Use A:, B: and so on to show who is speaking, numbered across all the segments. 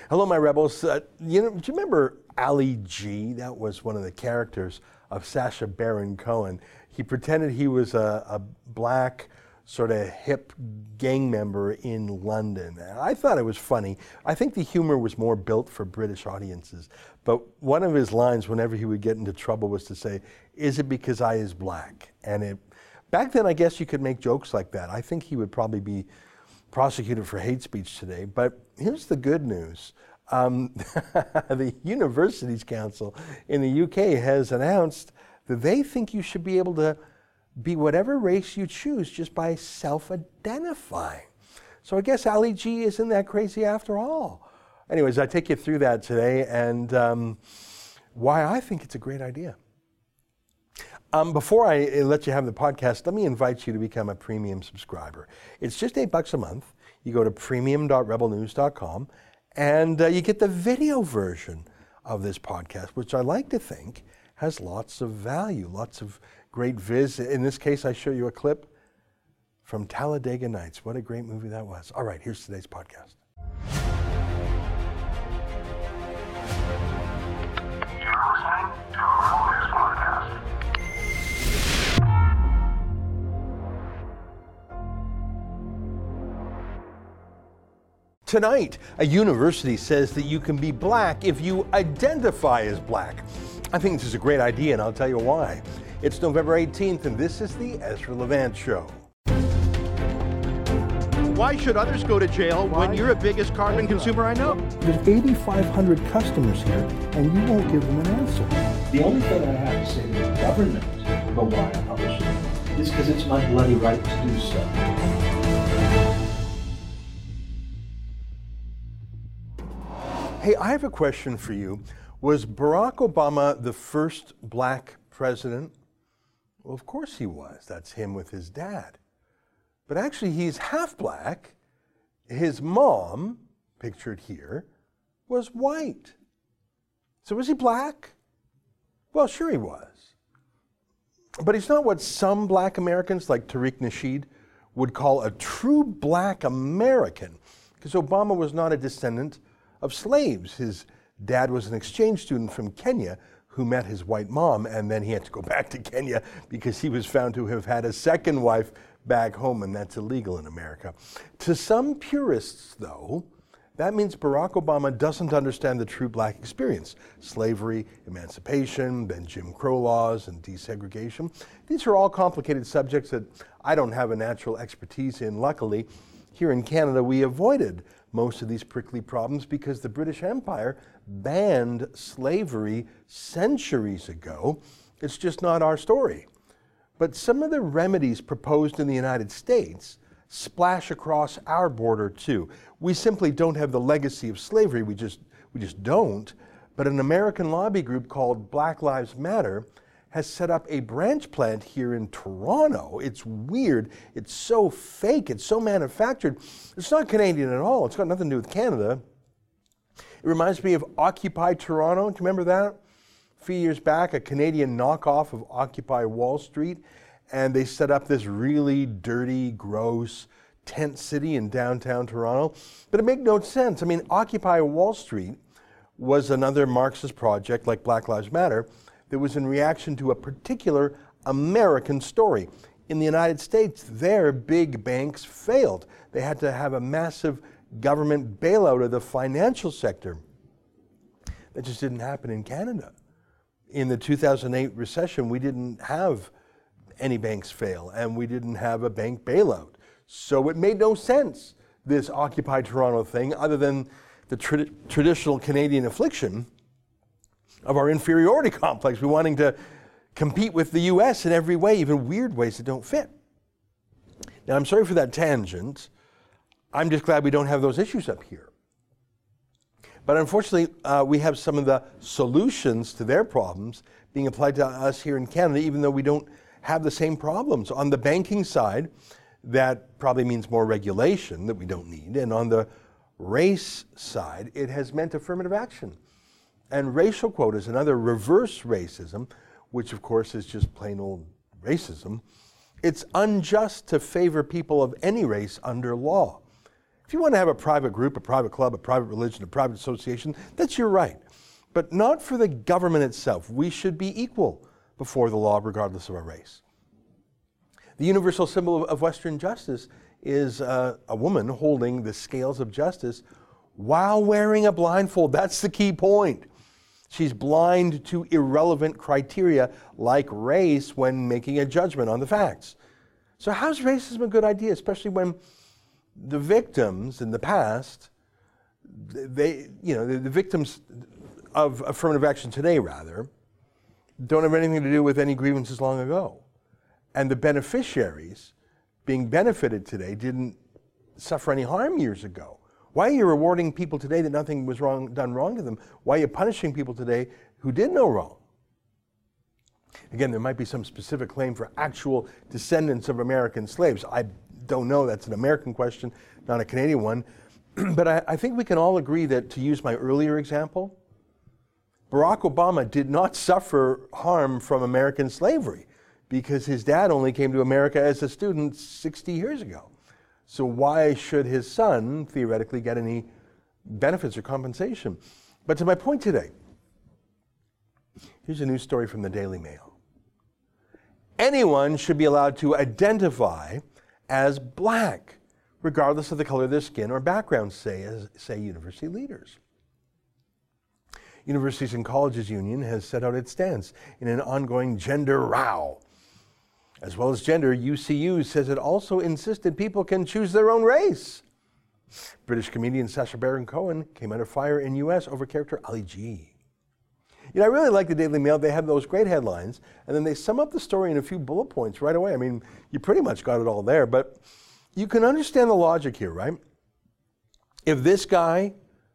A: Hello, my rebels. Do you remember Ali G? That was one of the characters of Sacha Baron Cohen. He pretended he was a black sort of hip gang member in London. I thought it was funny. I think the humor was more built for British audiences. But one of his lines whenever he would get into trouble was to say, "Is it because I is black?" And back then, I guess you could make jokes like that. I think he would probably be prosecuted for hate speech today. But here's the good news. The Universities Council in the UK has announced that they think you should be able to be whatever race you choose just by self-identifying. So I guess Ali G isn't that crazy after all. Anyways, I take you through that today and why I think it's a great idea. Before I let you have the podcast, let me invite you to become a premium subscriber. It's just $8 a month. You go to premium.rebelnews.com and you get the video version of this podcast, which I like to think has lots of value, lots of great viz. In this case, I show you a clip from Talladega Nights. What a great movie that was. All right, here's today's podcast.
B: You're listening to a Rebel News podcast.
A: Tonight, a university says that you can be black if you identify as black. I think this is a great idea, and I'll tell you why. It's November 18th, and this is the Ezra Levant Show.
C: Why should others go to jail when you're the biggest carbon consumer I know?
D: There's 8,500 customers here, and you won't give them an answer.
E: The only thing I have to say to the government about why I publish it is because it's my bloody right to do so.
A: Hey, I have a question for you. Was Barack Obama the first black president? Well, of course he was. That's him with his dad. But actually, he's half black. His mom, pictured here, was white. So was he black? Well, sure he was. But he's not what some black Americans, like Tariq Nasheed, would call a true black American, because Obama was not a descendant of slaves. His dad was an exchange student from Kenya who met his white mom, and then he had to go back to Kenya because he was found to have had a second wife back home, and that's illegal in America. To some purists, though, that means Barack Obama doesn't understand the true black experience. Slavery, emancipation, then Jim Crow laws and desegregation. These are all complicated subjects that I don't have a natural expertise in. Luckily, here in Canada, we avoided most of these prickly problems because the British Empire banned slavery centuries ago. It's just not our story. But some of the remedies proposed in the United States splash across our border too. We simply don't have the legacy of slavery, we just don't. But an American lobby group called Black Lives Matter has set up a branch plant here in Toronto. It's weird, it's so fake, it's so manufactured. It's not Canadian at all, it's got nothing to do with Canada. It reminds me of Occupy Toronto, do you remember that? A few years back, a Canadian knockoff of Occupy Wall Street, and they set up this really dirty, gross tent city in downtown Toronto. But it made no sense. I mean, Occupy Wall Street was another Marxist project like Black Lives Matter that was in reaction to a particular American story. In the United States, their big banks failed. They had to have a massive government bailout of the financial sector. That just didn't happen in Canada. In the 2008 recession, we didn't have any banks fail, and we didn't have a bank bailout. So it made no sense, this Occupy Toronto thing, other than the traditional Canadian affliction of our inferiority complex. We're wanting to compete with the US in every way, even weird ways that don't fit. Now, I'm sorry for that tangent. I'm just glad we don't have those issues up here. But unfortunately, we have some of the solutions to their problems being applied to us here in Canada, even though we don't have the same problems. On the banking side, that probably means more regulation that we don't need. And on the race side, it has meant affirmative action. And racial quotas, another reverse racism, which of course is just plain old racism. It's unjust to favor people of any race under law. If you want to have a private group, a private club, a private religion, a private association, that's your right. But not for the government itself. We should be equal before the law, regardless of our race. The universal symbol of Western justice is a woman holding the scales of justice while wearing a blindfold. That's the key point. She's blind to irrelevant criteria like race when making a judgment on the facts. So how's racism a good idea, especially when the victims in the past, the victims of affirmative action today, rather, don't have anything to do with any grievances long ago. And the beneficiaries being benefited today didn't suffer any harm years ago. Why are you rewarding people today that nothing was done wrong to them? Why are you punishing people today who did no wrong? Again, there might be some specific claim for actual descendants of American slaves. I don't know. That's an American question, not a Canadian one. But I think we can all agree that, to use my earlier example, Barack Obama did not suffer harm from American slavery because his dad only came to America as a student 60 years ago. So why should his son theoretically get any benefits or compensation? But to my point today, here's a news story from the Daily Mail. Anyone should be allowed to identify as black, regardless of the color of their skin or background, say university leaders. Universities and Colleges Union has set out its stance in an ongoing gender row. As well as gender, UCU says it also insisted people can choose their own race. British comedian Sacha Baron Cohen came under fire in U.S. over character Ali G. I really like the Daily Mail. They have those great headlines, and then they sum up the story in a few bullet points right away. I mean, you pretty much got it all there, but you can understand the logic here, right? If this guy,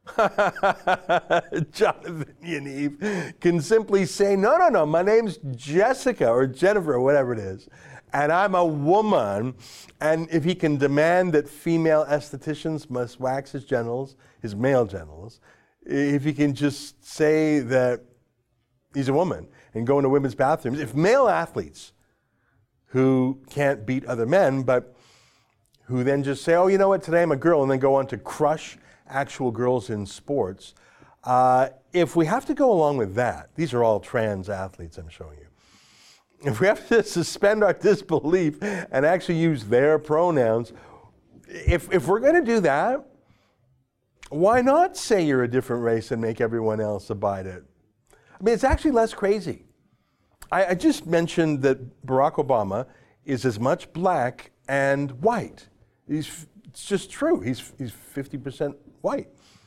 A: Jonathan Yaniv, can simply say, no, my name's Jessica or Jennifer or whatever it is, and I'm a woman, and if he can demand that female estheticians must wax his genitals, his male genitals, if he can just say that he's a woman and go into women's bathrooms, if male athletes who can't beat other men, but who then just say, oh, you know what, today I'm a girl, and then go on to crush actual girls in sports. If we have to go along with that, these are all trans athletes I'm showing you. If we have to suspend our disbelief and actually use their pronouns, if we're going to do that, why not say you're a different race and make everyone else abide it? I mean, it's actually less crazy. I just mentioned that Barack Obama is as much black and white. It's just true. He's 50% white.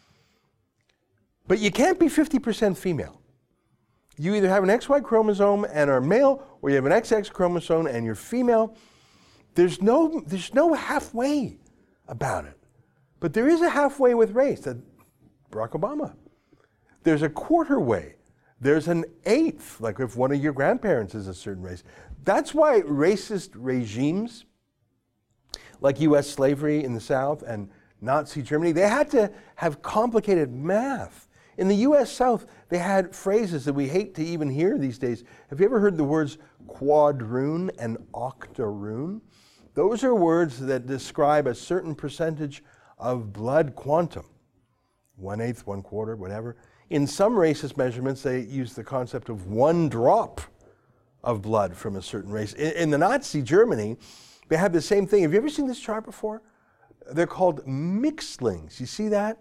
A: But you can't be 50% female. You either have an XY chromosome and are male, or you have an XX chromosome and you're female. There's no halfway about it. But there is a halfway with race, that Barack Obama. There's a quarter way. There's an eighth, like if one of your grandparents is a certain race. That's why racist regimes, like U.S. slavery in the South and Nazi Germany, they had to have complicated math. In the U.S. South, they had phrases that we hate to even hear these days. Have you ever heard the words quadroon and octoroon? Those are words that describe a certain percentage of blood quantum. 1/8, 1/4, whatever. In some racist measurements, they use the concept of 1 drop of blood from a certain race. In the Nazi Germany, they had the same thing. Have you ever seen this chart before? They're called mixlings. You see that?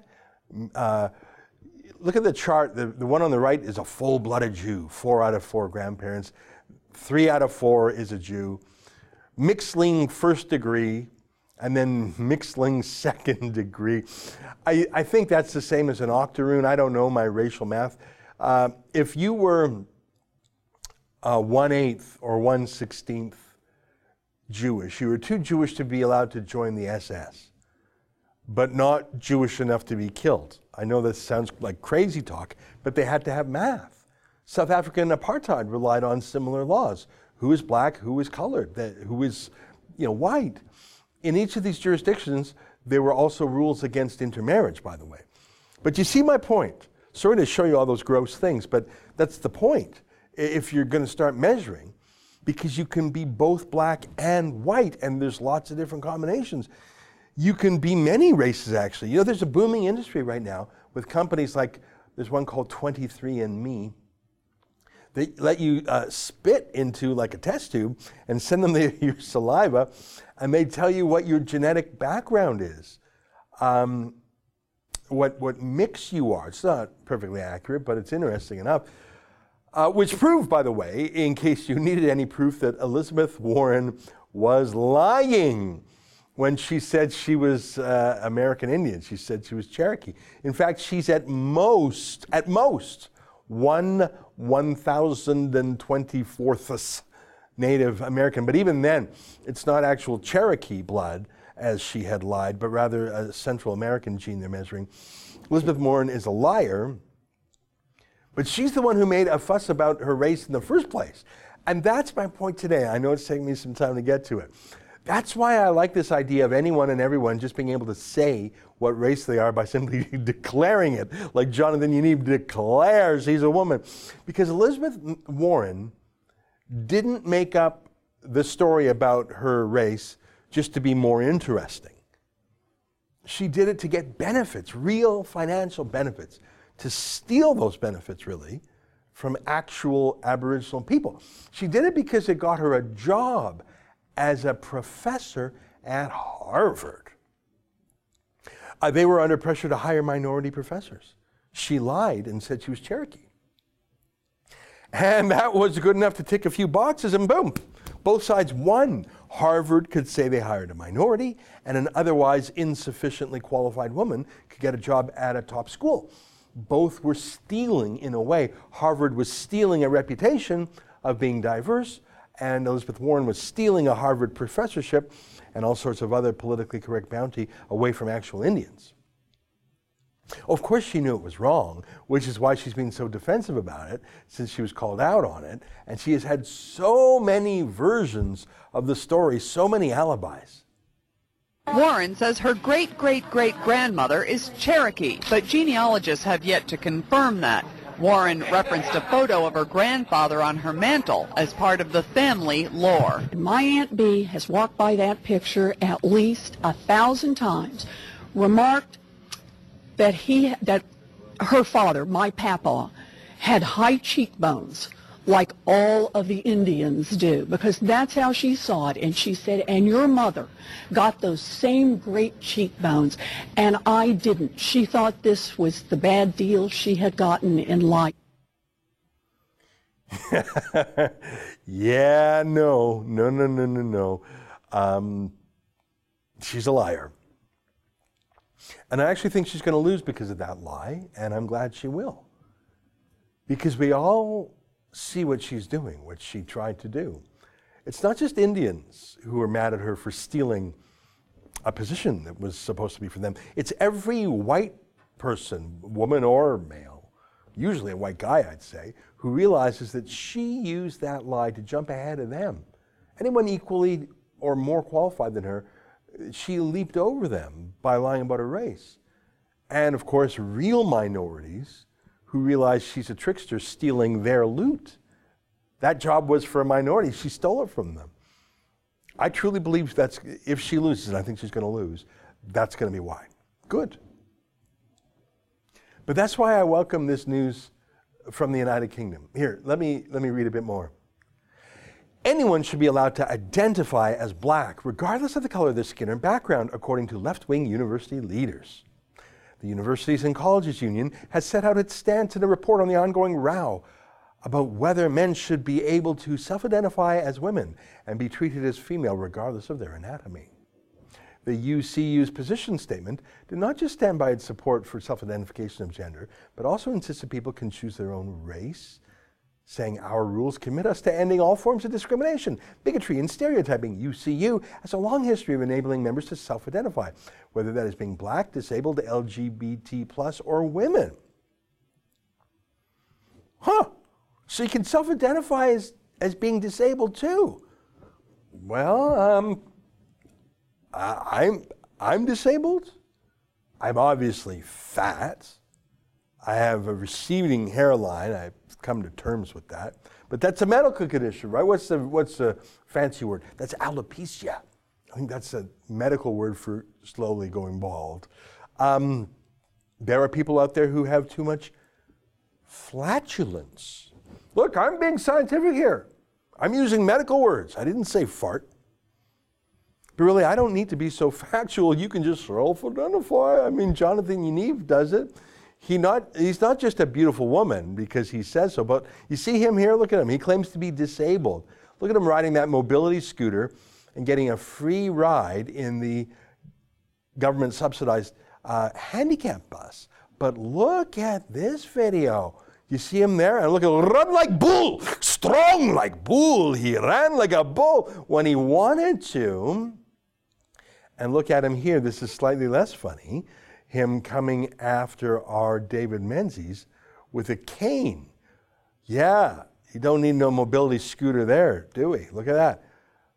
A: Look at the chart. The one on the right is a full-blooded Jew, 4 out of 4 grandparents. 3 out of 4 is a Jew. Mixling first degree, and then mixling second degree. I think that's the same as an octoroon. I don't know my racial math. If you were 1/8 or 1/16 Jewish, you were too Jewish to be allowed to join the SS, but not Jewish enough to be killed. I know this sounds like crazy talk, but they had to have math. South African apartheid relied on similar laws. Who is black, who is colored, who is white. In each of these jurisdictions, there were also rules against intermarriage, by the way. But you see my point. Sorry to show you all those gross things, but that's the point. If you're going to start measuring, because you can be both black and white, and there's lots of different combinations. You can be many races, actually. You know, there's a booming industry right now with companies like, there's one called 23andMe. They let you spit into like a test tube and send them your saliva, and they tell you what your genetic background is, what mix you are. It's not perfectly accurate, but it's interesting enough. Which proved, by the way, in case you needed any proof, that Elizabeth Warren was lying when she said she was American Indian. She said she was Cherokee. In fact, she's at most, 1/1024th Native American. But even then, it's not actual Cherokee blood, as she had lied, but rather a Central American gene they're measuring. Elizabeth Warren is a liar, but she's the one who made a fuss about her race in the first place. And that's my point today. I know it's taking me some time to get to it. That's why I like this idea of anyone and everyone just being able to say what race they are by simply declaring it, like Jonathan Yaniv declares he's a woman. Because Elizabeth Warren didn't make up the story about her race just to be more interesting. She did it to get benefits, real financial benefits, to steal those benefits, really, from actual Aboriginal people. She did it because it got her a job as a professor at Harvard. They were under pressure to hire minority professors. She lied and said she was Cherokee. And that was good enough to tick a few boxes, and boom, both sides won. Harvard could say they hired a minority, and an otherwise insufficiently qualified woman could get a job at a top school. Both were stealing, in a way. Harvard was stealing a reputation of being diverse, and Elizabeth Warren was stealing a Harvard professorship and all sorts of other politically correct bounty away from actual Indians. Of course she knew it was wrong, which is why she's been so defensive about it since she was called out on it, and she has had so many versions of the story, so many alibis.
F: Warren says her great-great-great-grandmother is Cherokee, but genealogists have yet to confirm that. Warren referenced a photo of her grandfather on her mantle as part of the family lore.
G: My Aunt Bee has walked by that picture at least 1,000 times, remarked that her father, my papa, had high cheekbones like all of the Indians do, because that's how she saw it. And she said, and your mother got those same great cheekbones, and I didn't. She thought this was the bad deal she had gotten in life.
A: Yeah, no. She's a liar. And I actually think she's going to lose because of that lie, and I'm glad she will. Because we all see what she's doing, what she tried to do. It's not just Indians who are mad at her for stealing a position that was supposed to be for them. It's every white person, woman or male, usually a white guy, I'd say, who realizes that she used that lie to jump ahead of them. Anyone equally or more qualified than her, she leaped over them by lying about her race. And of course, real minorities who realize she's a trickster stealing their loot. That job was for a minority. She stole it from them. I truly believe that's, if she loses, and I think she's going to lose, that's going to be why. Good. But that's why I welcome this news from the United Kingdom. Here, let me read a bit more. Anyone should be allowed to identify as black, regardless of the color of their skin or background, according to left-wing university leaders. The Universities and Colleges Union has set out its stance in a report on the ongoing row about whether men should be able to self-identify as women and be treated as female regardless of their anatomy. The UCU's position statement did not just stand by its support for self-identification of gender, but also insisted people can choose their own race, saying our rules commit us to ending all forms of discrimination, bigotry, and stereotyping. UCU has a long history of enabling members to self-identify, whether that is being black, disabled, LGBT+, or women. Huh, so you can self-identify as being disabled too. Well, I'm disabled. I'm obviously fat. I have a receding hairline. I've come to terms with that. But that's a medical condition, right? What's the fancy word? That's alopecia. I think that's a medical word for slowly going bald. There are people out there who have too much flatulence. Look, I'm being scientific here. I'm using medical words. I didn't say fart. But really, I don't need to be so factual. You can just self-identify. I mean, Jonathan Yaniv does it. He's not just a beautiful woman because he says so, but you see him here? Look at him. He claims to be disabled. Look at him riding that mobility scooter and getting a free ride in the government-subsidized handicap bus. But look at this video. You see him there? And look at him, run like bull, strong like bull. He ran like a bull when he wanted to. And look at him here. This is slightly less funny. Him coming after our David Menzies with a cane. Yeah, you don't need no mobility scooter there, do we? Look at that.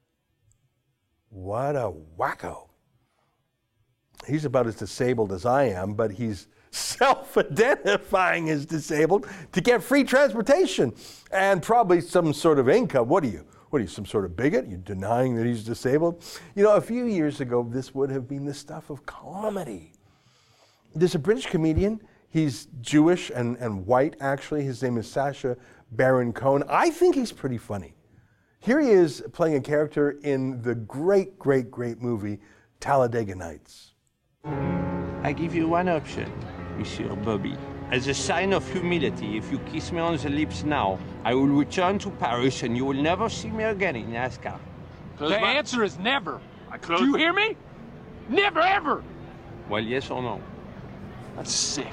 A: What a wacko. He's about as disabled as I am, but he's self-identifying as disabled to get free transportation and probably some sort of income. What are you, some sort of bigot? You're denying that he's disabled? You know, a few years ago, this would have been the stuff of comedy. There's a British comedian. He's Jewish and white, actually. His name is Sacha Baron Cohen. I think he's pretty funny. Here he is playing a character in the great, great, great movie, Talladega Nights.
H: I give you one option, Monsieur Bobby. As a sign of humility, if you kiss me on the lips now, I will return to Paris and you will never see me again in NASCAR.
I: The answer is never. Do you hear me? Never, ever!
H: Well, yes or no?
I: That's sick.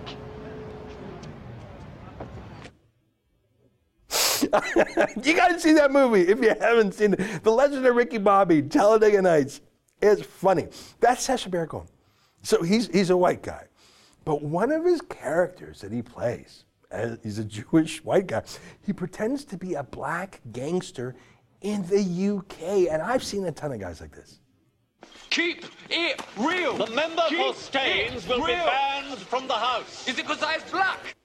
A: You got to see that movie if you haven't seen it. The Legend of Ricky Bobby, Talladega Nights. It's funny. That's Sacha Baron Cohen. So he's a white guy. But one of his characters that he plays, he's a Jewish white guy, he pretends to be a black gangster in the UK. And I've seen a ton of guys like this.
I: Keep it real!
J: The member for Staines will be banned from the House.
I: Is it because I is black?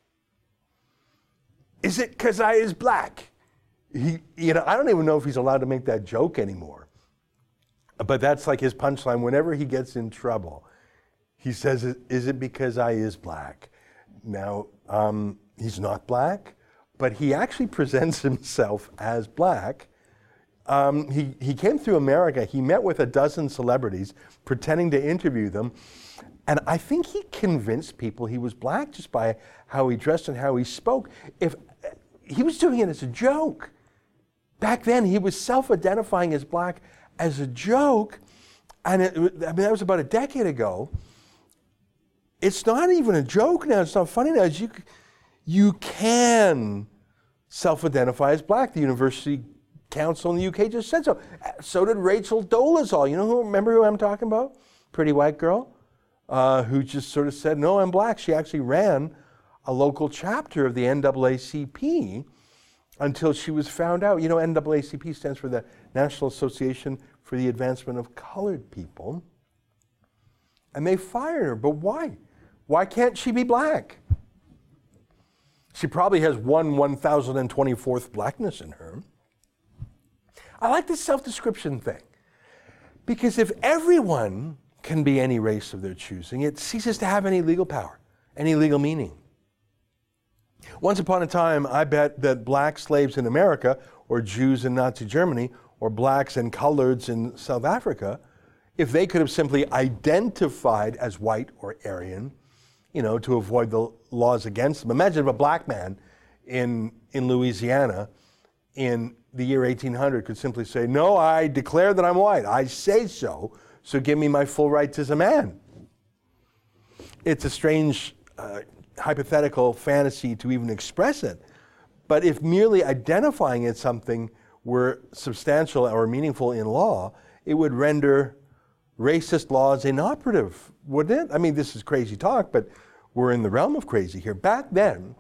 A: Is it because I is black? I don't even know if he's allowed to make that joke anymore. But that's like his punchline. Whenever he gets in trouble, he says, is it because I is black? Now, he's not black, but he actually presents himself as black. He came through America. He met with a dozen celebrities, pretending to interview them. And I think he convinced people he was black just by how he dressed and how he spoke. If he was doing it as a joke. Back then, he was self-identifying as black as a joke. And that was about a decade ago. It's not even a joke now. It's not funny now. You can self-identify as black. The University Council in the UK just said so. So did Rachel Dolezal. Remember who I'm talking about? Pretty white girl who just sort of said, no, I'm black. She actually ran a local chapter of the NAACP until she was found out. NAACP stands for the National Association for the Advancement of Colored People. And they fired her. But why? Why can't she be black? She probably has 1,024th blackness in her. I like this self-description thing. Because if everyone can be any race of their choosing, it ceases to have any legal power, any legal meaning. Once upon a time, I bet that black slaves in America, or Jews in Nazi Germany, or blacks and coloreds in South Africa, if they could have simply identified as white or Aryan, to avoid the laws against them. Imagine if a black man in Louisiana in the year 1800 could simply say, no, I declare that I'm white. I say so, so give me my full rights as a man. It's a strange hypothetical fantasy to even express it. But if merely identifying as something were substantial or meaningful in law, it would render racist laws inoperative, wouldn't it? I mean, this is crazy talk, but we're in the realm of crazy here. Back then,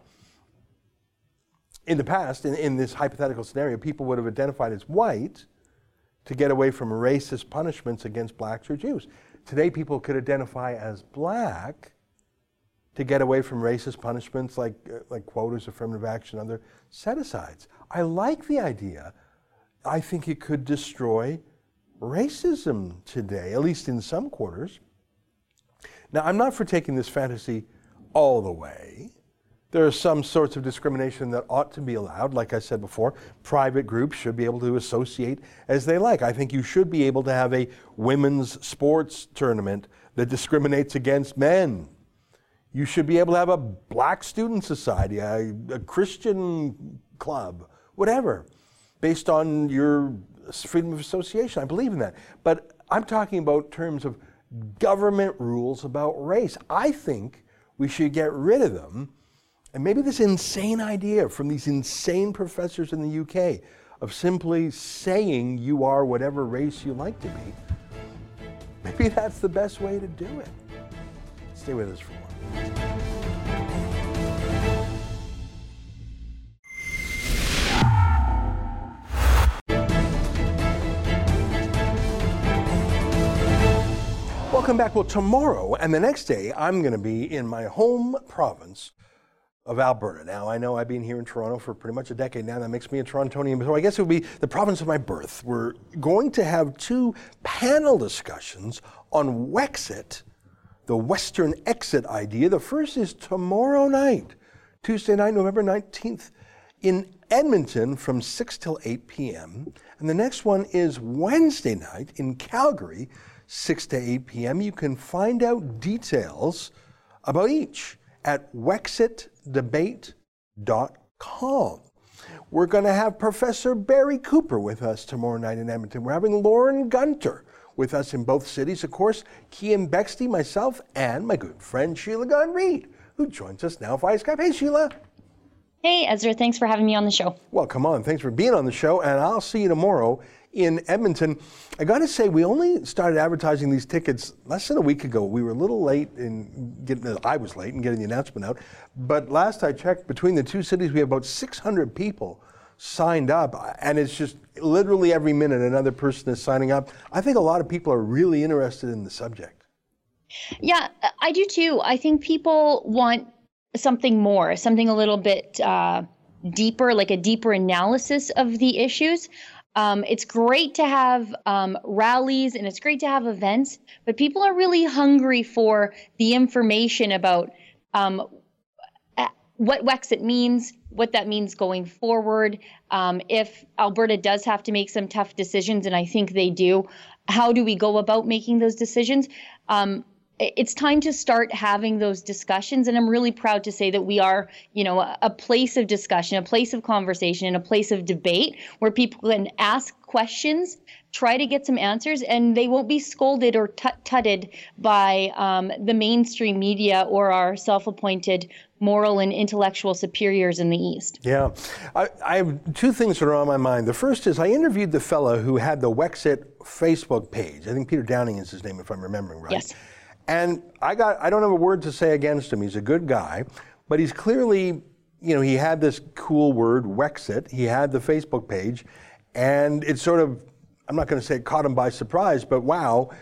A: in the past, in this hypothetical scenario, people would have identified as white to get away from racist punishments against blacks or Jews. Today, people could identify as black to get away from racist punishments like quotas, affirmative action, other set-asides. I like the idea. I think it could destroy racism today, at least in some quarters. Now, I'm not for taking this fantasy all the way. There are some sorts of discrimination that ought to be allowed. Like I said before, private groups should be able to associate as they like. I think you should be able to have a women's sports tournament that discriminates against men. You should be able to have a black student society, a Christian club, whatever, based on your freedom of association. I believe in that. But I'm talking about terms of government rules about race. I think we should get rid of them. And maybe this insane idea from these insane professors in the UK of simply saying you are whatever race you like to be, maybe that's the best way to do it. Stay with us for more. Welcome back. Well, tomorrow and the next day, I'm going to be in my home province of Alberta. Now, I know I've been here in Toronto for pretty much a decade now. That makes me a Torontonian, so I guess it would be the province of my birth. We're going to have 2 panel discussions on Wexit, the Western exit idea. The first is tomorrow night, Tuesday night, November 19th, in Edmonton from 6 till 8 p.m. And the next one is Wednesday night in Calgary, 6 to 8 p.m. You can find out details about each at wexitdebate.com. We're going to have Professor Barry Cooper with us tomorrow night in Edmonton. We're having Lauren Gunter with us in both cities. Of course, Cian Bexley, myself, and my good friend Sheila Gunn-Reid, who joins us now via Skype. Hey, Sheila.
K: Hey, Ezra. Thanks for having me on the show.
A: Well, come on. Thanks for being on the show, and I'll see you tomorrow in Edmonton. I got to say, we only started advertising these tickets less than a week ago. We were a little late in getting, I was late in getting the announcement out. But last I checked, between the 2 cities, we have about 600 people signed up. And it's just literally every minute another person is signing up. I think a lot of people are really interested in the subject.
K: Yeah, I do too. I think people want something more, something a little bit deeper, like a deeper analysis of the issues. It's great to have rallies and it's great to have events, but people are really hungry for the information about what Wexit means, what that means going forward. If Alberta does have to make some tough decisions, and I think they do, how do we go about making those decisions? It's time to start having those discussions, and I'm really proud to say that we are, a place of discussion, a place of conversation, and a place of debate where people can ask questions, try to get some answers, and they won't be scolded or tutted by the mainstream media or our self-appointed moral and intellectual superiors in the East.
A: Yeah. I have 2 things that are on my mind. The first is I interviewed the fellow who had the Wexit Facebook page. I think Peter Downing is his name, if I'm remembering right.
K: Yes.
A: And I don't have a word to say against him. He's a good guy, but he's clearly, he had this cool word, Wexit. He had the Facebook page, and it sort of, I'm not going to say it caught him by surprise, but wow,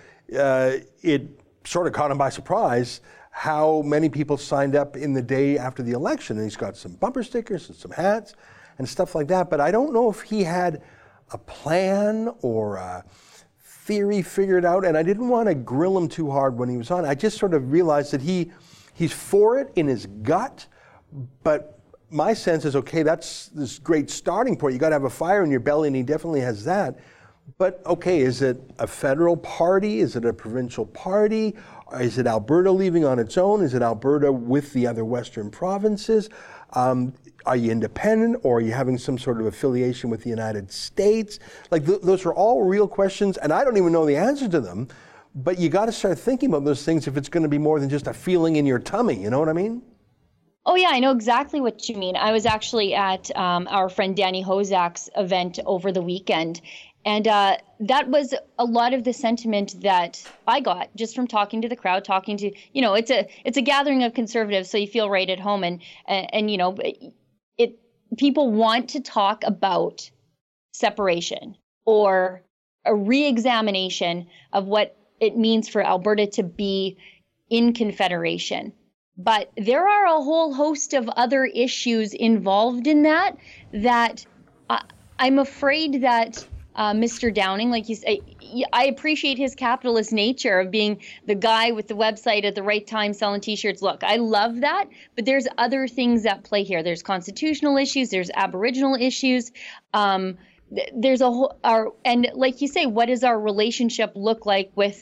A: it sort of caught him by surprise how many people signed up in the day after the election. And he's got some bumper stickers and some hats and stuff like that, but I don't know if he had a plan or a theory figured out, and I didn't want to grill him too hard when he was on. I just sort of realized that he's for it in his gut, but my sense is, okay, that's this great starting point. You got to have a fire in your belly, and he definitely has that. But okay, is it a federal party? Is it a provincial party? Is it Alberta leaving on its own? Is it Alberta with the other Western provinces? Are you independent, or are you having some sort of affiliation with the United States? Like those are all real questions, and I don't even know the answer to them. But you got to start thinking about those things if it's going to be more than just a feeling in your tummy. You know what I mean?
K: Oh, yeah, I know exactly what you mean. I was actually at our friend Danny Hozak's event over the weekend. And that was a lot of the sentiment that I got just from talking to the crowd, talking to, it's a gathering of conservatives, so you feel right at home. And people want to talk about separation or a re-examination of what it means for Alberta to be in Confederation. But there are a whole host of other issues involved in that I'm afraid that Mr. Downing, like you say, I appreciate his capitalist nature of being the guy with the website at the right time selling T-shirts. Look, I love that, but there's other things at play here. There's constitutional issues, there's Aboriginal issues. There's a whole, and like you say, what does our relationship look like with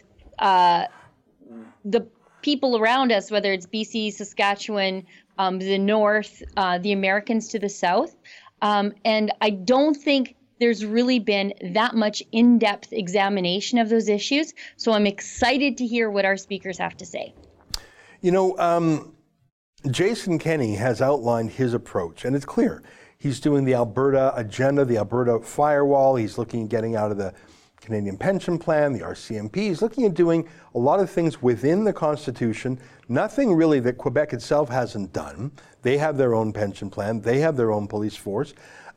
K: the people around us, whether it's BC, Saskatchewan, the North, the Americans to the South? And I don't think there's really been that much in-depth examination of those issues. So I'm excited to hear what our speakers have to say.
A: You know, Jason Kenney has outlined his approach, and it's clear. He's doing the Alberta agenda, the Alberta firewall. He's looking at getting out of the Canadian Pension Plan, the RCMP. He's looking at doing a lot of things within the Constitution, nothing really that Quebec itself hasn't done. They have their own pension plan. They have their own police force.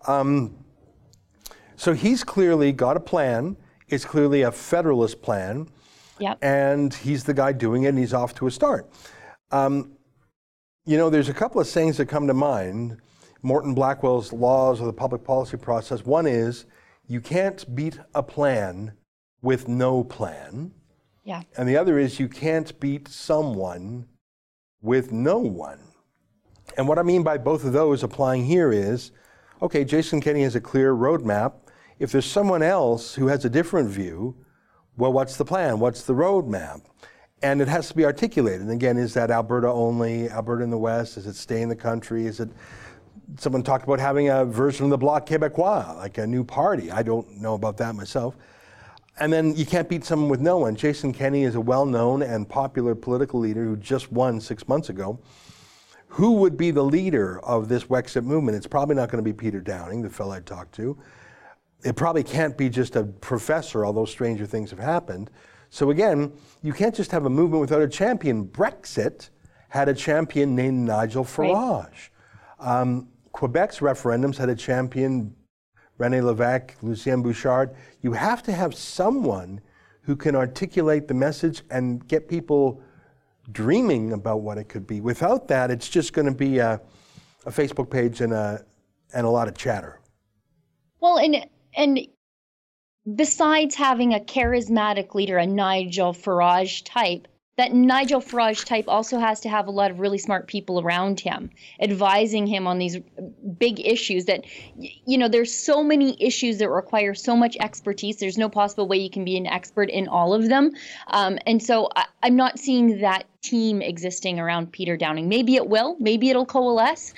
A: So he's clearly got a plan. It's clearly a federalist plan.
K: Yep.
A: And he's the guy doing it, and he's off to a start. You know, there's a couple of sayings that come to mind. Morton Blackwell's laws of the public policy process. One is, you can't beat a plan with no plan.
K: Yeah.
A: And the other is, you can't beat someone with no one. And what I mean by both of those applying here is, okay, Jason Kenney has a clear roadmap. If there's someone else who has a different view, well, what's the plan? What's the roadmap? And it has to be articulated. And again, is that Alberta only, Alberta in the West? Does it stay in the country? Is it, someone talked about having a version of the Bloc Québécois, like a new party. I don't know about that myself. And then you can't beat someone with no one. Jason Kenney is a well-known and popular political leader who just won 6 months ago. Who would be the leader of this Wexit movement? It's probably not going to be Peter Downing, the fellow I talked to. It probably can't be just a professor, although stranger things have happened. So again, you can't just have a movement without a champion. Brexit had a champion named Nigel Farage. Right. Quebec's referendums had a champion, René Lévesque, Lucien Bouchard. You have to have someone who can articulate the message and get people dreaming about what it could be. Without that, it's just going to be a Facebook page and a lot of chatter.
K: Well, and besides having a charismatic leader, a Nigel Farage type, that Nigel Farage type also has to have a lot of really smart people around him, advising him on these big issues that, you know, there's so many issues that require so much expertise. There's no possible way you can be an expert in all of them. And so I'm not seeing that team existing around Peter Downing. Maybe it will, maybe it'll coalesce.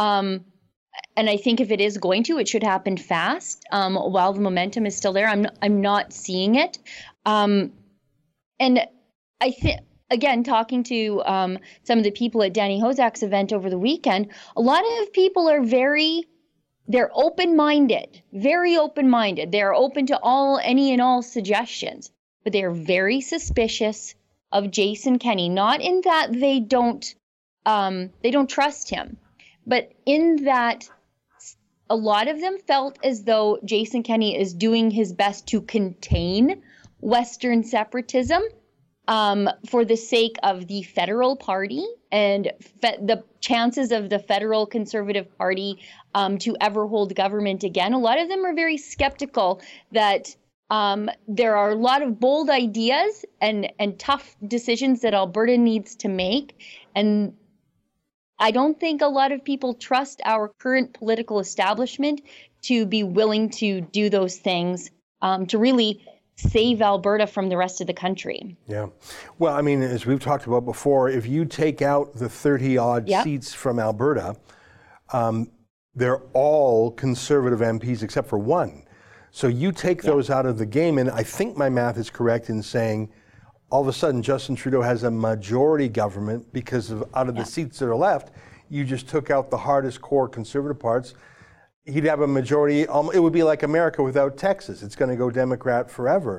K: And I think if it is going to, it should happen fast while the momentum is still there. I'm not seeing it. And I think, again, talking to some of the people at Danny Hozak's event over the weekend, a lot of people are they're open-minded, very open-minded. They're open to any and all suggestions, but they're very suspicious of Jason Kenney, not in that they don't trust him, but in that a lot of them felt as though Jason Kenney is doing his best to contain Western separatism for the sake of the federal party and the chances of the federal Conservative Party to ever hold government again. A lot of them are very skeptical that there are a lot of bold ideas and tough decisions that Alberta needs to make. And I don't think a lot of people trust our current political establishment to be willing to do those things to really save Alberta from the rest of the country.
A: Yeah. Well, I mean, as we've talked about before, if you take out the 30-odd seats from Alberta, they're all Conservative MPs except for one. So you take those out of the game, and I think my math is correct in saying all of a sudden Justin Trudeau has a majority government because out of the seats that are left, you just took out the hardest core Conservative parts. He'd have a majority. It would be like America without Texas. It's going to go Democrat forever.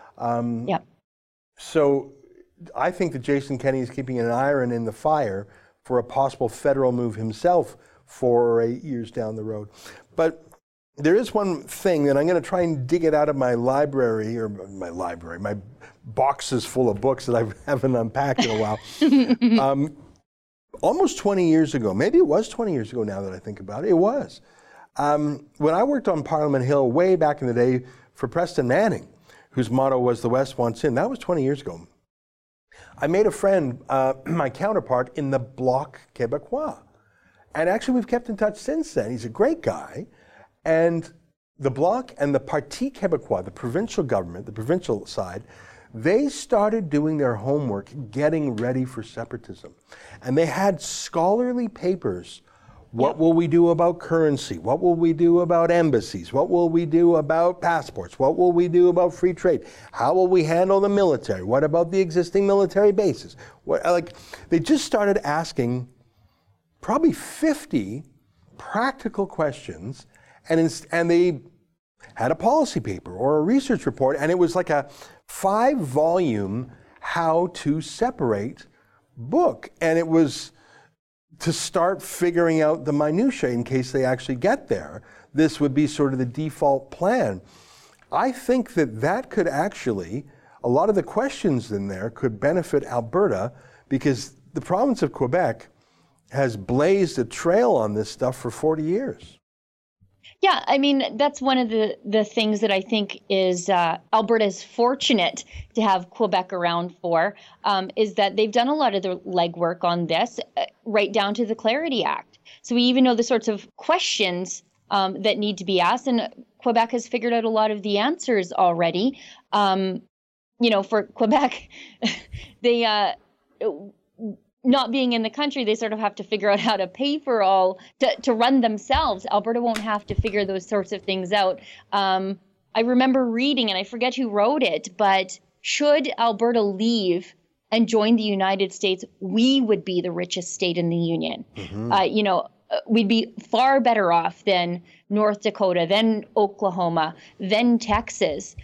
A: So I think that Jason Kenney is keeping an iron in the fire for a possible federal move himself 4 or 8 years down the road. But there is one thing that I'm going to try and dig it out of my library, my boxes full of books that I haven't unpacked in a while. Almost 20 years ago, maybe it was 20 years ago now that I think about it, it was. When I worked on Parliament Hill way back in the day for Preston Manning, whose motto was "The West wants in." That was 20 years ago. I made a friend, my counterpart, in the Bloc Québécois. And actually, we've kept in touch since then. He's a great guy. And the Bloc and the Parti Québécois, the provincial government, the provincial side, they started doing their homework, getting ready for separatism. And they had scholarly papers. What will we do about currency? What will we do about embassies? What will we do about passports? What will we do about free trade? How will we handle the military? What about the existing military bases? They just started asking probably 50 practical questions, and they had a policy paper or a research report, and it was like a 5-volume how to separate book. And it was to start figuring out the minutiae in case they actually get there. This would be sort of the default plan. I think that could actually, a lot of the questions in there could benefit Alberta, because the province of Quebec has blazed a trail on this stuff for 40 years.
K: Yeah, I mean, that's one of the things that I think is Alberta is fortunate to have Quebec around for, is that they've done a lot of the legwork on this, right down to the Clarity Act. So we even know the sorts of questions that need to be asked, and Quebec has figured out a lot of the answers already. For Quebec, they not being in the country, they sort of have to figure out how to pay for all, to run themselves. Alberta won't have to figure those sorts of things out. I remember reading, and I forget who wrote it, but should Alberta leave and join the United States, we would be the richest state in the Union. Mm-hmm. We'd be far better off than North Dakota, than Oklahoma, than Texas.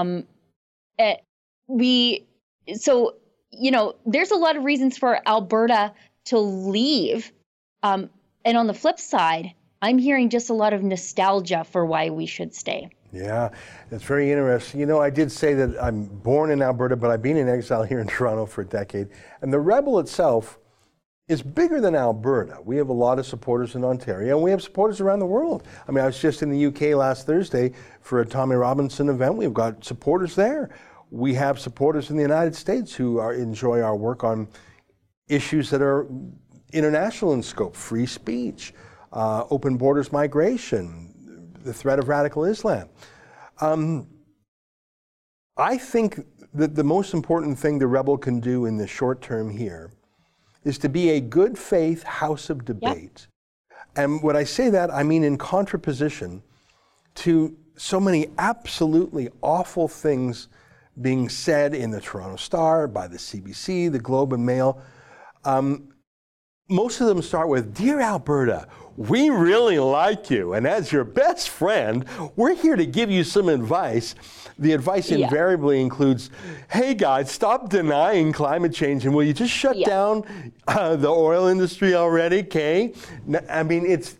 K: There's a lot of reasons for Alberta to leave. And on the flip side, I'm hearing just a lot of nostalgia for why we should stay.
A: Yeah, it's very interesting. I did say that I'm born in Alberta, but I've been in exile here in Toronto for a decade. And the Rebel itself is bigger than Alberta. We have a lot of supporters in Ontario, and we have supporters around the world. I mean, I was just in the UK last Thursday for a Tommy Robinson event. We've got supporters there. We have supporters in the United States who enjoy our work on issues that are international in scope: free speech, open borders migration, the threat of radical Islam. I think that the most important thing the Rebel can do in the short term here is to be a good faith house of debate. Yep. And when I say that, I mean in contraposition to so many absolutely awful things being said in the Toronto Star, by the CBC, the Globe and Mail. Most of them start with, "Dear Alberta, we really like you, and as your best friend, we're here to give you some advice." The advice invariably includes, "Hey guys, stop denying climate change, and will you just shut down the oil industry already, okay?" I mean, it's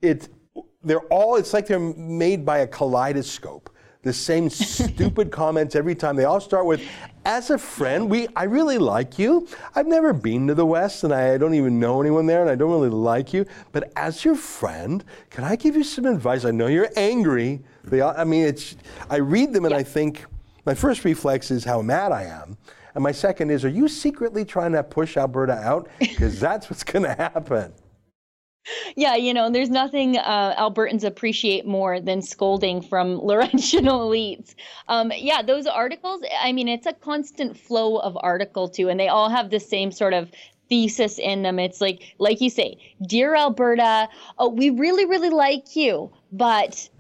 A: like they're made by a kaleidoscope. The same stupid comments every time. They all start with, "As a friend, I really like you. I've never been to the West, and I don't even know anyone there, and I don't really like you. But as your friend, can I give you some advice? I know you're angry." I read them and I think, my first reflex is how mad I am. And my second is, are you secretly trying to push Alberta out? Because that's what's going to happen.
K: Yeah, there's nothing Albertans appreciate more than scolding from Laurentian elites. Those articles, I mean, it's a constant flow of article too, and they all have the same sort of thesis in them. It's like you say, "Dear Alberta, we really, really like you, but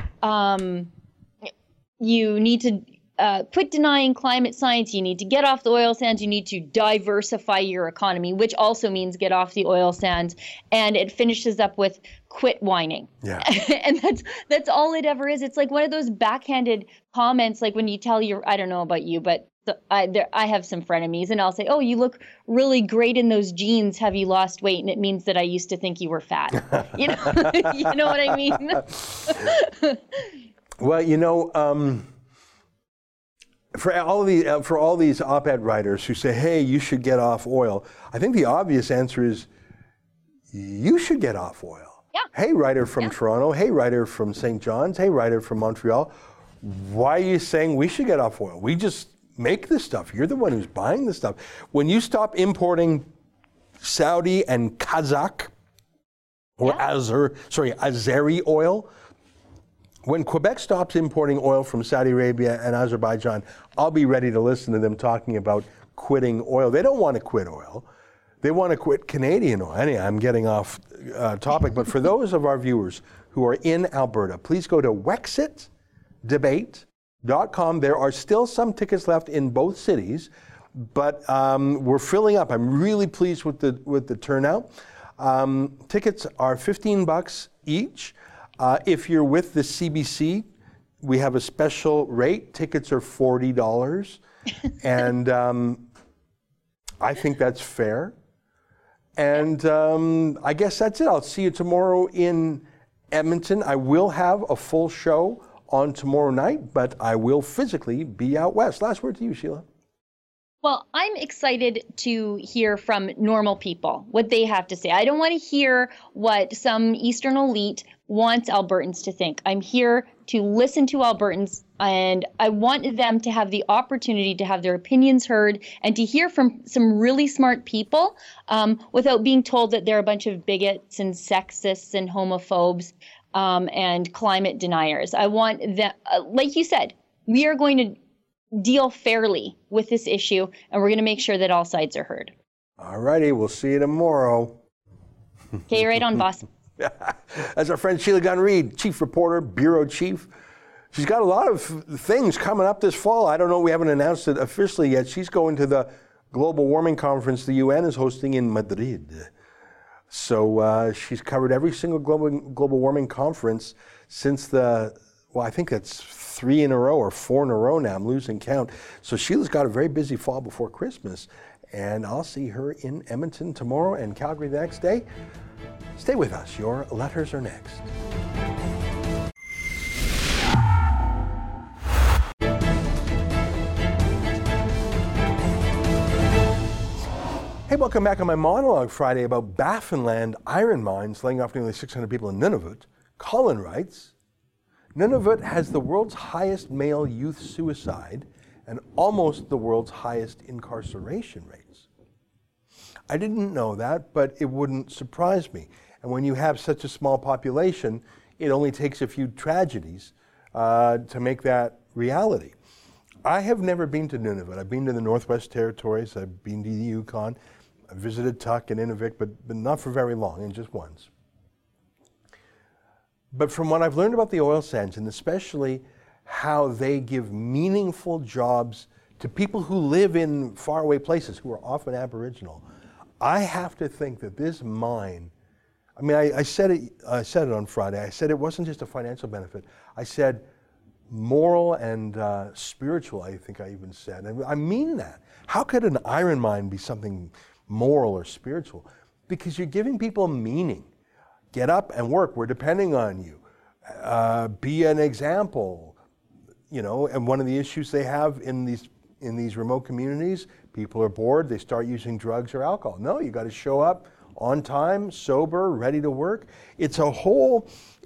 K: you need to quit denying climate science. You need to get off the oil sands. You need to diversify your economy," which also means get off the oil sands. And it finishes up with "quit whining." Yeah. And that's all it ever is. It's like one of those backhanded comments, like when you tell I don't know about you, but I have some frenemies, and I'll say, "Oh, you look really great in those jeans. Have you lost weight?" And it means that I used to think you were fat. You know what I mean?
A: Well, for all these op-ed writers who say, "Hey, you should get off oil," I think the obvious answer is you should get off oil. Yeah. Hey, writer from Toronto. Hey, writer from St. John's. Hey, writer from Montreal. why are you saying we should get off oil? We just make this stuff. You're the one who's buying this stuff. When you stop importing Saudi and Kazakh or Azeri oil, when Quebec stops importing oil from Saudi Arabia and Azerbaijan, I'll be ready to listen to them talking about quitting oil. They don't want to quit oil. They want to quit Canadian oil. Anyway, I'm getting off topic, but for those of our viewers who are in Alberta, please go to wexitdebate.com. There are still some tickets left in both cities, but we're filling up. I'm really pleased with the turnout. Tickets are $15 each. If you're with the CBC, we have a special rate. Tickets are $40, and I think that's fair. And I guess that's it. I'll see you tomorrow in Edmonton. I will have a full show on tomorrow night, but I will physically be out west. Last word to you, Sheila.
K: Well, I'm excited to hear from normal people, what they have to say. I don't want to hear what some Eastern elite wants Albertans to think. I'm here to listen to Albertans, and I want them to have the opportunity to have their opinions heard and to hear from some really smart people without being told that they're a bunch of bigots and sexists and homophobes and climate deniers. I want them, like you said, we are going to deal fairly with this issue, and we're going to make sure that all sides are heard.
A: All righty, we'll see you tomorrow.
K: Okay, right on, boss.
A: That's our friend Sheila Gunn-Reid, chief reporter, bureau chief. She's got a lot of things coming up this fall. I don't know, we haven't announced it officially yet. She's going to the global warming conference the UN is hosting in Madrid. So she's covered every single global warming conference since I think that's 3 in a row or 4 in a row now. I'm losing count. So Sheila's got a very busy fall before Christmas, and I'll see her in Edmonton tomorrow and Calgary the next day. Stay with us. Your letters are next. Hey, welcome back on my monologue Friday about Baffinland iron mines laying off nearly 600 people in Nunavut. Colin writes, Nunavut has the world's highest male youth suicide and almost the world's highest incarceration rates. I didn't know that, but it wouldn't surprise me. And when you have such a small population, it only takes a few tragedies to make that reality. I have never been to Nunavut. I've been to the Northwest Territories. I've been to the Yukon. I visited Tuk and Inuvik, but not for very long, and just once. But from what I've learned about the oil sands, and especially how they give meaningful jobs to people who live in faraway places, who are often Aboriginal, I have to think that this mine, I mean, I said it on Friday. I said it wasn't just a financial benefit. I said moral and spiritual, I think I even said. And I mean that. How could an iron mine be something moral or spiritual? Because you're giving people meaning. Get up and work. We're depending on you. Be an example. You know, and one of the issues they have in these remote communities, people are bored. They start using drugs or alcohol. No, you got to show up on time, sober, ready to work. It's a whole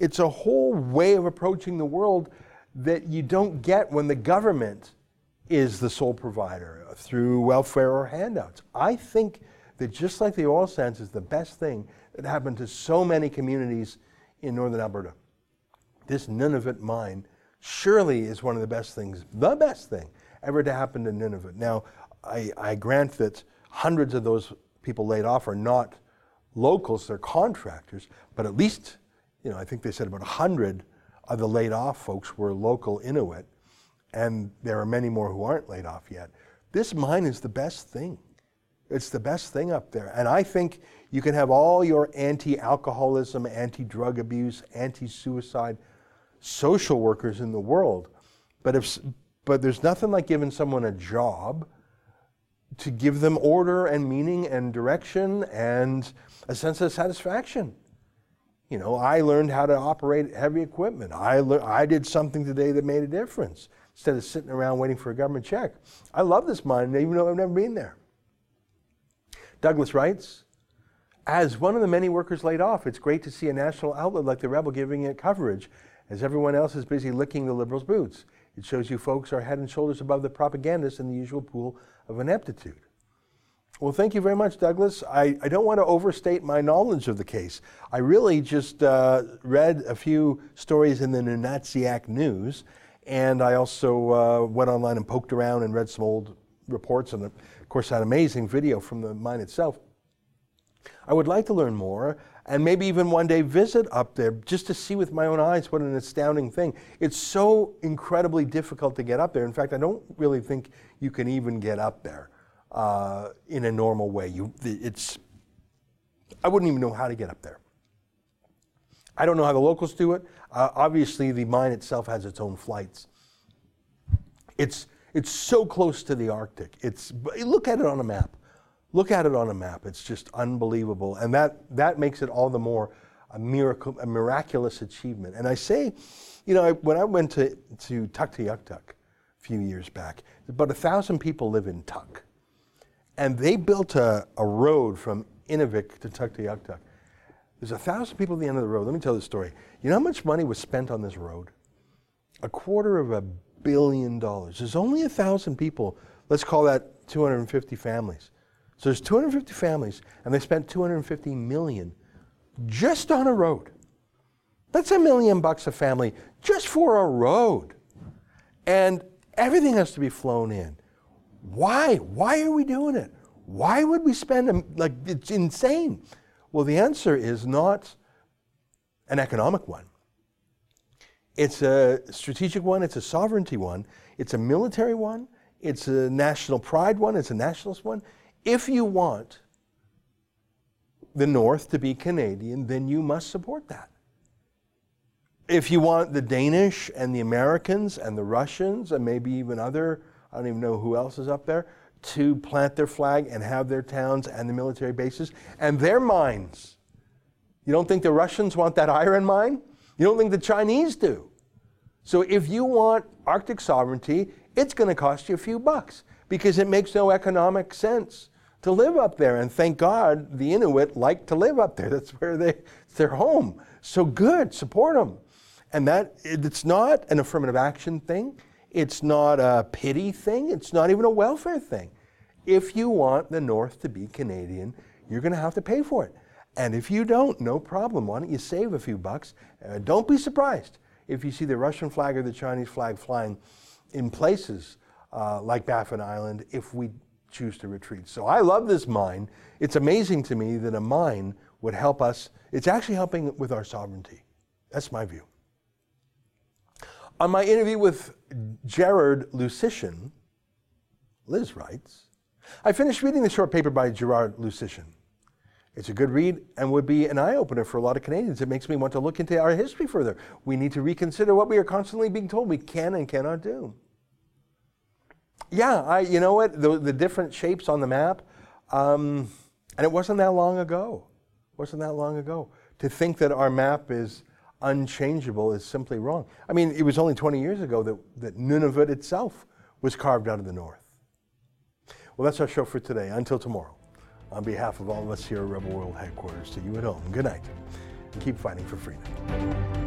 A: way of approaching the world that you don't get when the government is the sole provider through welfare or handouts. I think that just like the oil sands is the best thing that happened to so many communities in northern Alberta, this Nunavut mine surely is one of the best thing ever to happen to Nunavut. Now, I grant that hundreds of those people laid off are not locals, they're contractors, but at least, you know, I think they said about 100 of the laid off folks were local Inuit, and there are many more who aren't laid off yet. This mine is the best thing. It's the best thing up there. And I think you can have all your anti-alcoholism, anti-drug abuse, anti-suicide social workers in the world, but there's nothing like giving someone a job to give them order and meaning and direction and a sense of satisfaction. You know, I learned how to operate heavy equipment. I did something today that made a difference instead of sitting around waiting for a government check. I love this mine, even though I've never been there. Douglas writes, as one of the many workers laid off, it's great to see a national outlet like The Rebel giving it coverage as everyone else is busy licking the Liberals' boots. It shows you folks are head and shoulders above the propagandists in the usual pool of ineptitude. Well, thank you very much, Douglas. I don't want to overstate my knowledge of the case. I really just read a few stories in the Nunatsiaq News, and I also went online and poked around and read some old reports, and of course that amazing video from the mine itself. I would like to learn more, and maybe even one day visit up there just to see with my own eyes what an astounding thing. It's so incredibly difficult to get up there. In fact, I don't really think you can even get up there in a normal way. I wouldn't even know how to get up there. I don't know how the locals do it. Obviously, the mine itself has its own flights. It's so close to the Arctic. Look at it on a map. Look at it on a map. It's just unbelievable. And that makes it all the more a miraculous achievement. And I say, when I went to Tuktoyaktuk a few years back, about 1,000 people live in Tuk. And they built a road from Inuvik to Tuktoyaktuk. There's 1,000 people at the end of the road. Let me tell you the story. You know how much money was spent on this road? $250 million. There's only 1,000 people. Let's call that 250 families. So there's 250 families, and they spent $250 million just on a road. That's $1 million a family just for a road. And everything has to be flown in. Why? Why are we doing it? Why would we spend, it's insane. Well, the answer is not an economic one. It's a strategic one, it's a sovereignty one, it's a military one, it's a national pride one, it's a nationalist one. If you want the North to be Canadian, then you must support that. If you want the Danish and the Americans and the Russians and maybe even other, I don't even know who else is up there, to plant their flag and have their towns and the military bases and their mines. You don't think the Russians want that iron mine? You don't think the Chinese do? So if you want Arctic sovereignty, it's going to cost you a few bucks because it makes no economic sense to live up there. And thank God the Inuit like to live up there. That's where it's their home. So good, support them. And it's not an affirmative action thing. It's not a pity thing. It's not even a welfare thing. If you want the North to be Canadian, you're going to have to pay for it. And if you don't, no problem. Why don't you save a few bucks? Don't be surprised if you see the Russian flag or the Chinese flag flying in places like Baffin Island if we choose to retreat. So I love this mine. It's amazing to me that a mine would help us. It's actually helping with our sovereignty. That's my view. On my interview with Gerard Lucian, Liz writes, I finished reading the short paper by Gerard Lucian. It's a good read and would be an eye-opener for a lot of Canadians. It makes me want to look into our history further. We need to reconsider what we are constantly being told we can and cannot do. Yeah, you know what? The different shapes on the map, and it wasn't that long ago. To think that our map is unchangeable is simply wrong. I mean, it was only 20 years ago that Nunavut itself was carved out of the North. Well, that's our show for today. Until tomorrow, on behalf of all of us here at Rebel World Headquarters, to you at home, good night, and keep fighting for freedom.